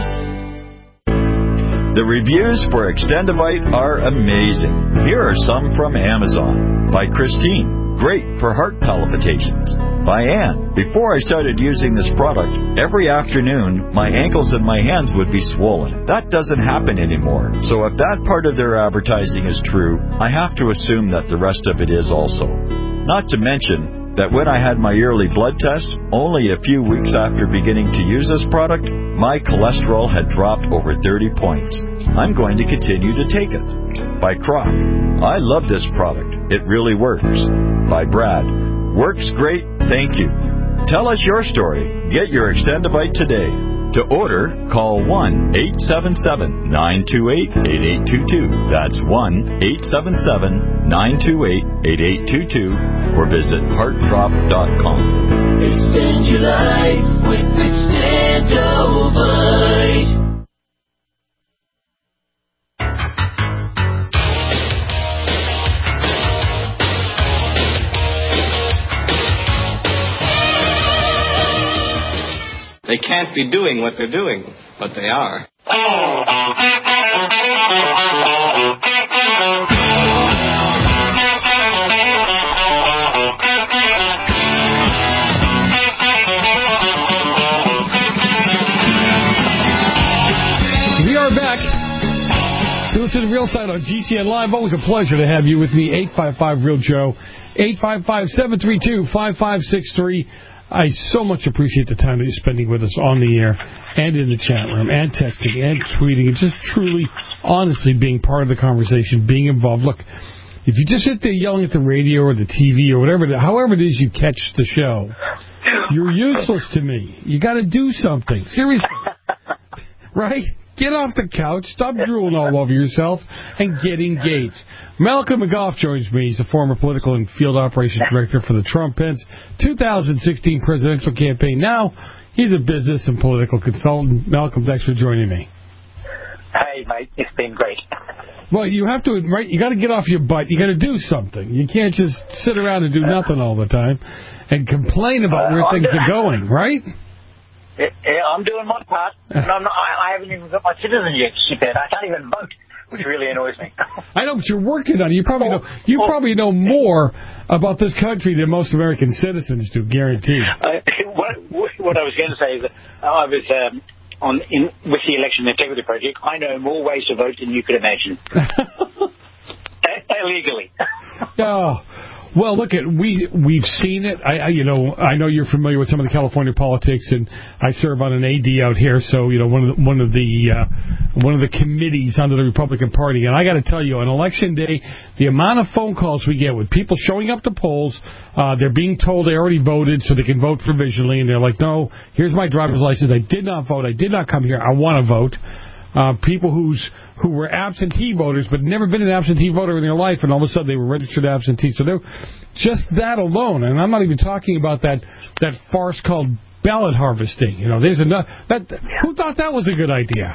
The reviews for Extendivite are amazing. Here are some from Amazon. By Christine. Great for heart palpitations. By Ann. Before I started using this product, every afternoon my ankles and my hands would be swollen. That doesn't happen anymore. So if that part of their advertising is true, I have to assume that the rest of it is also. Not to mention that when I had my yearly blood test, only a few weeks after beginning to use this product, my cholesterol had dropped over thirty points. I'm going to continue to take it. By Croc. I love this product. It really works. By Brad. Works great, thank you. Tell us your story. Get your Extendivite today. To order, call one eight seven seven, nine two eight, eight eight two two. That's one eight seven seven, nine two eight, eight eight two two or visit heart drop dot com. Extend your life with Extendivite. They can't be doing what they're doing, but they are. We are back. You listen to Real Side on G C N Live. Always a pleasure to have you with me. eight five five Real Joe. eight five five, seven three two, five five six three. I so much appreciate the time that you're spending with us on the air and in the chat room and texting and tweeting and just truly, honestly being part of the conversation, being involved. Look, if you just sit there yelling at the radio or the T V or whatever, however it is you catch the show, you're useless to me. You got to do something. Seriously. Right? Get off the couch, stop drooling all over yourself, and get engaged. Malcolm McGough joins me. He's a former political and field operations director for the Trump-Pence two thousand sixteen presidential campaign. Now, he's a business and political consultant. Malcolm, thanks for joining me. Hey, mate, it's been great. Well, you have to, right? You got to get off your butt. You got to do something. You can't just sit around and do nothing all the time and complain about where things are going, right? Yeah, I'm doing my part. And I'm not, I, I haven't even got my citizenship yet. I can't even vote, which really annoys me. I know, but you're working on it. You probably know you probably know more about this country than most American citizens do, guaranteed. Uh, what, what I was going to say is that I was um, on in, with the Election Integrity Project. I know more ways to vote than you could imagine. Illegally. Oh. Well, look at we we've seen it. I, I you know I know you're familiar with some of the California politics, and I serve on an A D out here. So you know one of the, one of the uh, one of the committees under the Republican Party, and I got to tell you, on election day, the amount of phone calls we get with people showing up to polls, uh, they're being told they already voted, so they can vote provisionally, and they're like, no, here's my driver's license. I did not vote. I did not come here. I want to vote. Uh, people who's who were absentee voters but never been an absentee voter in their life, and all of a sudden they were registered absentee. So they're just that alone, and I'm not even talking about that that farce called ballot harvesting. You know, there's enough. That who thought that was a good idea?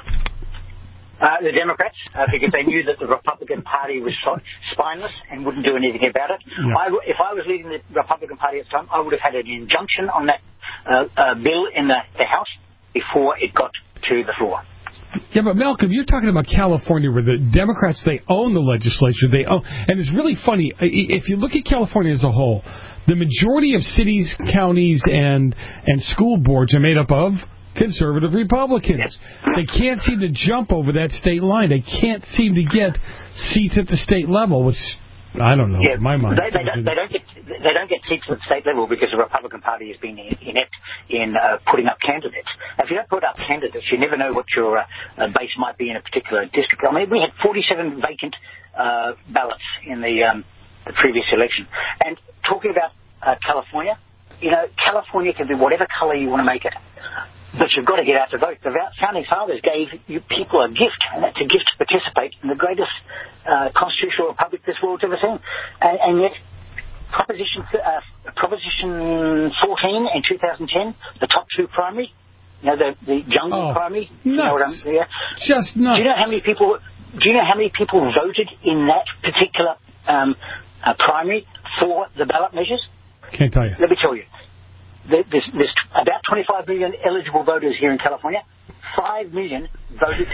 Uh, the Democrats, uh, because they knew that the Republican Party was spineless and wouldn't do anything about it. Yeah. I, if I was leading the Republican Party at the time, I would have had an injunction on that uh, uh, bill in the, the House before it got to the floor. Yeah, but Malcolm, you're talking about California, where the Democrats, they own the legislature. They own, and it's really funny. If you look at California as a whole, the majority of cities, counties, and and school boards are made up of conservative Republicans. They can't seem to jump over that state line. They can't seem to get seats at the state level, which I don't know. Yeah, in my mind, they, they, don't, they don't get they don't get seats at the state level because the Republican Party has been inept in uh, putting up candidates. If you don't put up candidates, you never know what your uh, uh, base might be in a particular district. I mean, we had forty-seven vacant uh, ballots in the, um, the previous election. And talking about uh, California, you know, California can be whatever color you want to make it. But you've got to get out to vote. The founding fathers gave you people a gift, and that's a gift to participate in the greatest uh, constitutional republic this world's ever seen. And, and yet, Proposition uh, Proposition fourteen in two thousand ten, the top two primary, you know, the the jungle oh, primary. You know what I'm, yeah. Just nuts. Do you know how many people? Do you know how many people voted in that particular um, uh, primary for the ballot measures? Can't tell you. Let me tell you. There's, there's about twenty-five million eligible voters here in California. five million voted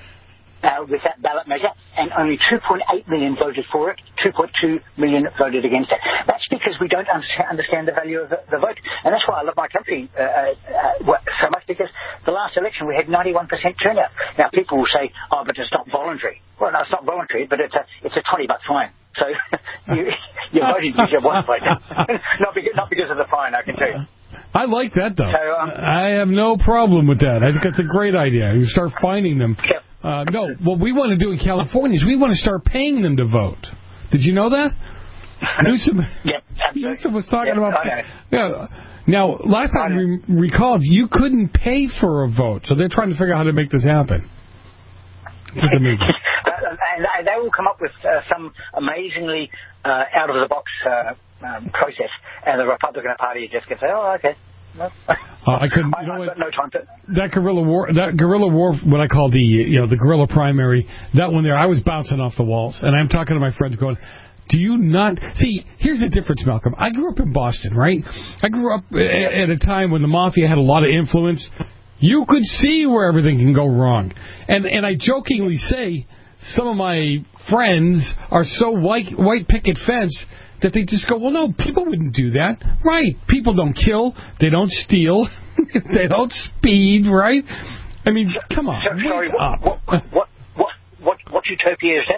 uh, with that ballot measure, and only two point eight million voted for it. two point two million voted against it. That's because we don't understand the value of the, the vote. And that's why I love my country uh, uh, so much, because the last election we had ninety-one percent turnout. Now, people will say, oh, but it's not voluntary. Well, no, it's not voluntary, but it's a, it's a twenty buck fine. So you, you're voting because you want to vote. not, because, not because of the fine, I can tell you. I like that, though. So, um, I have no problem with that. I think that's a great idea. You start finding them. Yep. Uh, no, what we want to do in California is we want to start paying them to vote. Did you know that? Newsom, yep, Newsom was talking yep, about... okay. Yeah. Now, last time we recalled, you couldn't pay for a vote, so they're trying to figure out how to make this happen. It's amazing. And they will come up with uh, some amazingly uh, out-of-the-box uh, um, process, and the Republican Party just can say, oh, okay. No. Uh, I couldn't. You know I've what? got no time to. That guerrilla war, that guerrilla war, what I call the, you know, the guerrilla primary, that one there, I was bouncing off the walls, and I'm talking to my friends going, do you not... See, here's the difference, Malcolm. I grew up in Boston, right? I grew up at a time when the mafia had a lot of influence. You could see where everything can go wrong. And and I jokingly say, some of my friends are so white white picket fence that they just go, well, no, people wouldn't do that. Right. People don't kill. They don't steal. They don't speed, right? I mean, come on. So, sorry, wake what, up. what, what, what, what, what utopia is that?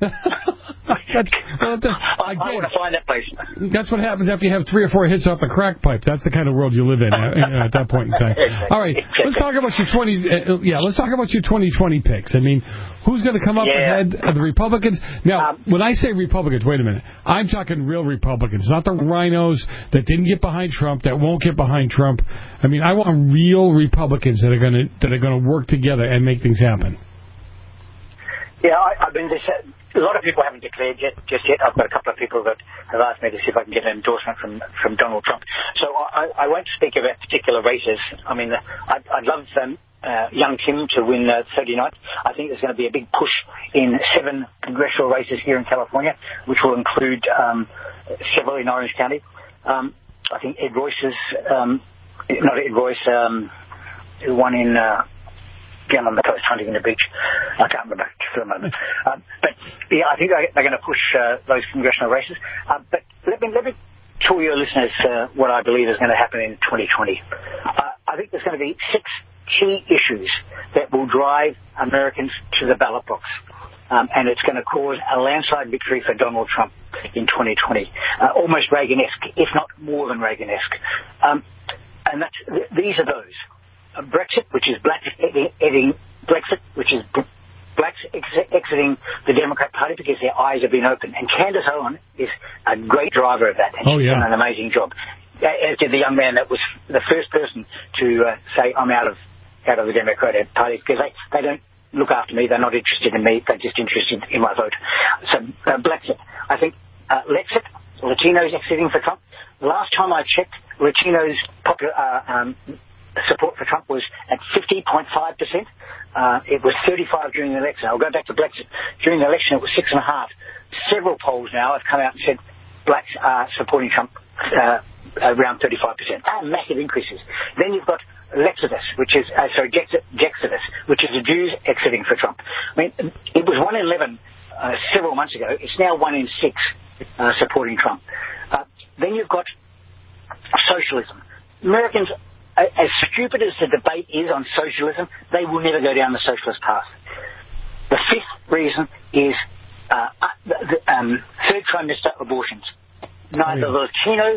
That's, well, that, I, I want to find that place. That's what happens after you have three or four hits off the crack pipe. That's the kind of world you live in at, at that point in time. All right, let's talk about your twenty. Uh, yeah, let's talk about your twenty twenty picks. I mean, who's going to come up yeah. ahead of the Republicans? Now, um, when I say Republicans, wait a minute. I'm talking real Republicans, not the rhinos that didn't get behind Trump, that won't get behind Trump. I mean, I want real Republicans that are going to that are going to work together and make things happen. Yeah, I, I've been this. Uh, A lot of people haven't declared yet, just yet. I've got a couple of people that have asked me to see if I can get an endorsement from, from Donald Trump. So I, I won't speak about particular races. I mean, I'd, I'd love um, uh, young Kim to win uh, thirty-ninth. I think there's going to be a big push in seven congressional races here in California, which will include um, several in Orange County. Um, I think Ed Royce's, um, not Ed Royce, um, one in... Uh, down on the coast hunting in the beach. I can't remember for a moment. Um, but, yeah, I think they're going to push uh, those congressional races. Uh, but let me, let me tell your listeners uh, what I believe is going to happen in twenty twenty. Uh, I think there's going to be six key issues that will drive Americans to the ballot box. Um, and it's going to cause a landslide victory for Donald Trump. in twenty twenty. Uh, almost Reagan-esque, if not more than Reagan-esque. Um, and that's, th- these are those. Uh, Brexit, which is black exiting, Brexit, which is b- blacks ex- exiting the Democrat Party because their eyes have been opened. And Candace Owen is a great driver of that, and oh, she's yeah. done an amazing job. As did the young man that was the first person to uh, say, I'm out of out of the Democratic Party, because they, they don't look after me, they're not interested in me, they're just interested in my vote. So, uh, Brexit. I think uh, Lexit, Latinos exiting for Trump. Last time I checked, Latinos' popular, uh, um, support for Trump was at fifty point five percent. Uh, it was thirty-five during the election. I'll go back to Brexit. During the election, it was six and a half. Several polls now have come out and said blacks are supporting Trump uh, around thirty-five percent. Ah, massive increases. Then you've got Lexodus, which is, uh, sorry, Jexodus, which is the Jews exiting for Trump. I mean, it was one in eleven uh, several months ago. It's now one in six uh, supporting Trump. Uh, then you've got socialism. Americans, uh, as stupid as the debate is on socialism, they will never go down the socialist path. The fifth reason is uh, uh, the, the, um, third trimester abortions. Neither Latino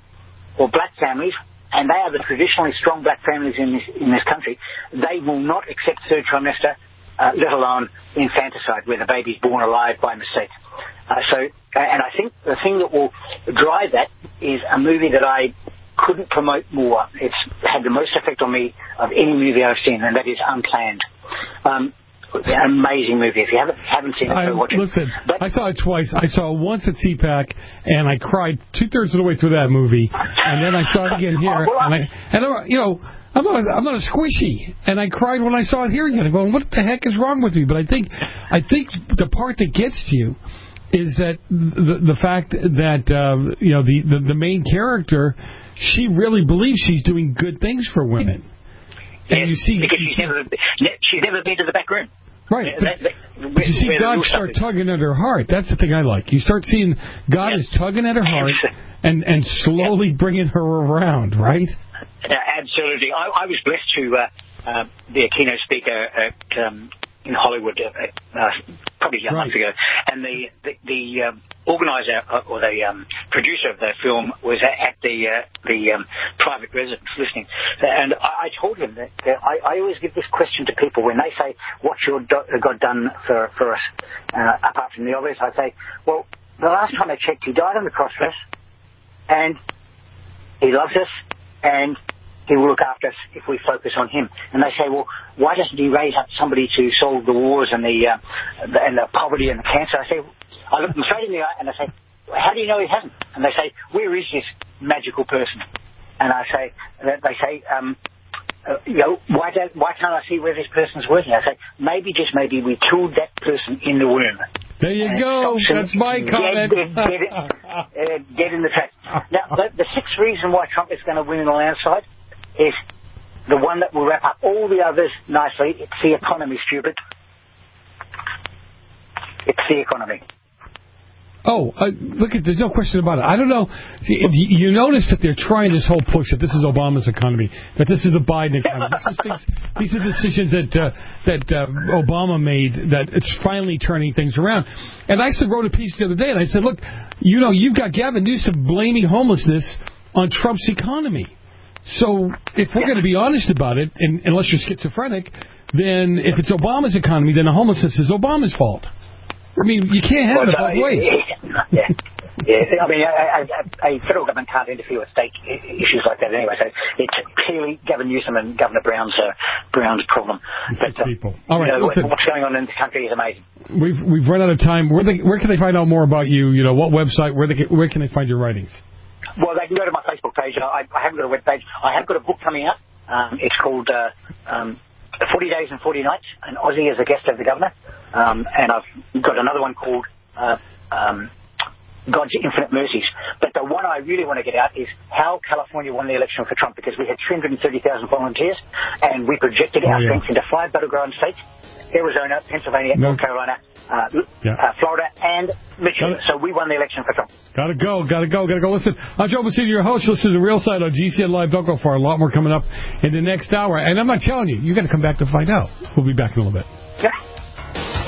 or black families, and they are the traditionally strong black families in this in this country, they will not accept third trimester, uh, let alone infanticide, where the baby's born alive by mistake. Uh, so, and I think the thing that will drive that is a movie that I couldn't promote more. It's had the most effect on me of any movie I've seen, and that is Unplanned. Um, An amazing movie. If you haven't haven't seen it, I, go watch it. Listen, but, I saw it twice. I saw it once at C PAC, and I cried two thirds of the way through that movie, and then I saw it again here, oh, well, and I, and I, you know, I'm not, a, I'm not a squishy, and I cried when I saw it here again. I'm going, what the heck is wrong with me? But I think, I think the part that gets to you is that the the fact that uh, you know the, the the main character, she really believes she's doing good things for women. Yes, and you see, because you she's see, never she's never been to the back room. Right. That, that, But you see God start tugging at her heart. That's the thing I like. You start seeing God yes. is tugging at her heart and, and slowly yeah. bringing her around, right? Uh, absolutely. I, I was blessed to uh, uh, be a keynote speaker at, um, in Hollywood uh, uh, probably a right. month ago. And the, the, the um, organizer uh, or the um, producer of the film was at the uh, the um, private residence listening. And I, I told him that, that I, I always give this question to people when they say, what's your do- God done for, for us, uh, apart from the obvious? I say, well, the last time I checked, he died on the cross for us, and he loves us, and he will look after us if we focus on him. And they say, well, why doesn't he raise up somebody to solve the wars and the, uh, the and the poverty and the cancer? I say, I look them straight in the eye and I say, how do you know he hasn't? And they say, where is this magical person? And I say, they say, um, uh, you know, why don't, why can't I see where this person's working? I say, maybe just maybe we killed that person in the womb. There you and go. That's my comment. Get, get, get, uh, get in the track. Now, the, the sixth reason why Trump is going to win in the landslide is the one that will wrap up all the others nicely. It's the economy, stupid. It's the economy. Oh, uh, look, at there's no question about it. I don't know. See, you notice that they're trying this whole push that this is Obama's economy, that this is the Biden economy. This is things, these are decisions that uh, that uh, Obama made that it's finally turning things around. And I said, wrote a piece the other day, and I said, look, you know, you've got Gavin Newsom blaming homelessness on Trump's economy. So if we're going to be honest about it, and unless you're schizophrenic, then if it's Obama's economy, then the homelessness is Obama's fault. I mean, you can't have well, it both ways. Yeah, yeah. I mean, a, a, a federal government can't interfere with state issues like that anyway. So it's clearly Gavin Newsom and Governor Brown's uh, Brown's problem. But, uh, people. All right, you know, listen, what's going on in the country is amazing. We've we've run out of time. Where they, where can they find out more about you? You know, what website? Where they where can they find your writings? Well, they can go to my Facebook page. I, I haven't got a web page. I have got a book coming out. Um, it's called uh, um, forty Days and forty Nights, and Aussie as a guest of the governor. Um, and I've got another one called uh, um, God's Infinite Mercies. But the one I really want to get out is how California won the election for Trump, because we had three hundred thirty thousand volunteers, and we projected oh, our yeah. strengths into five battleground states: Arizona, Pennsylvania, no. North Carolina, uh, yeah. uh, Florida, and Michigan. So we won the election for Trump. Gotta go, gotta go, gotta go. Listen, I'm Joe Bassini, your host. Listen to The Real Side on G C N Live. Don't go far. A lot more coming up in the next hour. And I'm not telling you, you got to come back to find out. We'll be back in a little bit. Yeah.